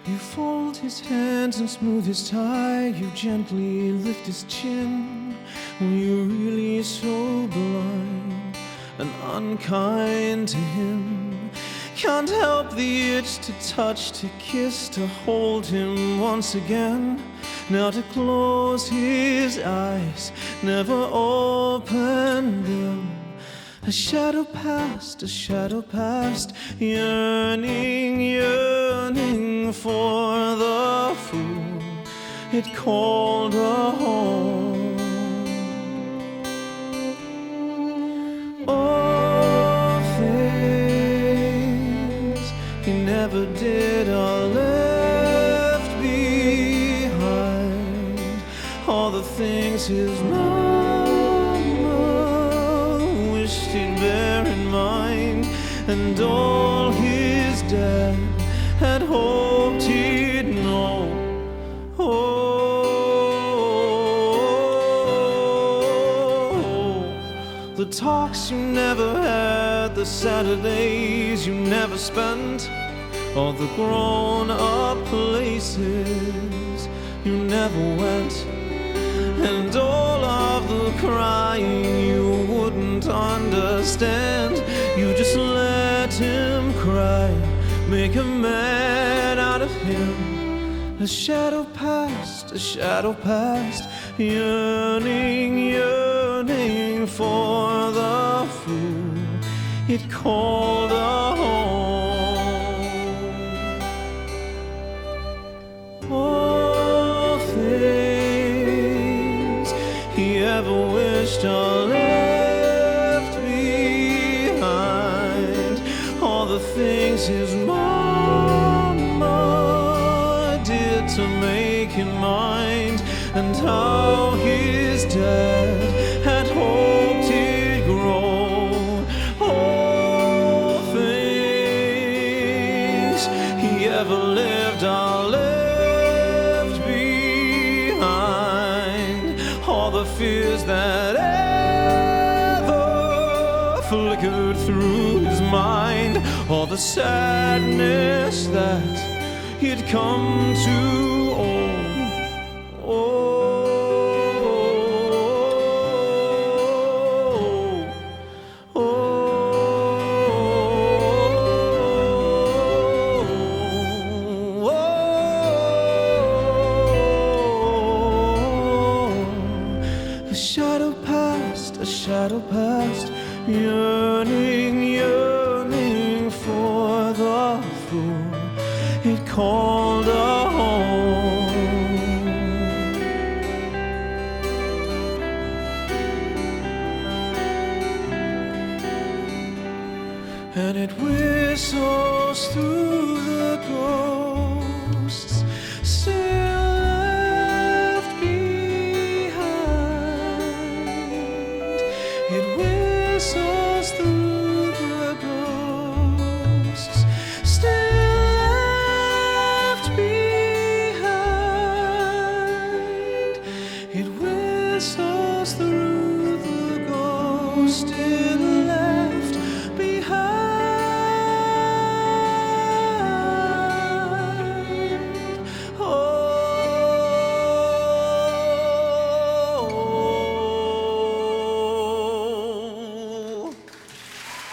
You fold his hands and smooth his tie. You gently lift his chin. Were you really so blind and unkind to him? Can't help the itch to touch, to kiss, to hold him once again. Now to close his eyes, never open them. A shadow past, yearning, yearning for the fool it called a home. All things he never did are left behind. All the things his he'd bear in mind, and all his dad had hoped he'd know. Oh, the talks you never had, the Saturdays you never spent, all the grown-up places you never went, and all of the crying you wouldn't understand. You just let him cry, make a man out of him. A shadow past, yearning, yearning for the fool it called a home. All things he ever wished are left behind. All the things his mama did to make him mind, and how his dad had hoped he'd grow. All things he ever lived are left behind. All the fears that ever flickered through his mind, all the sadness that he'd come to own. A shadow past, yearning, yearning for the fool it called a home. And it whistles through the ghosts.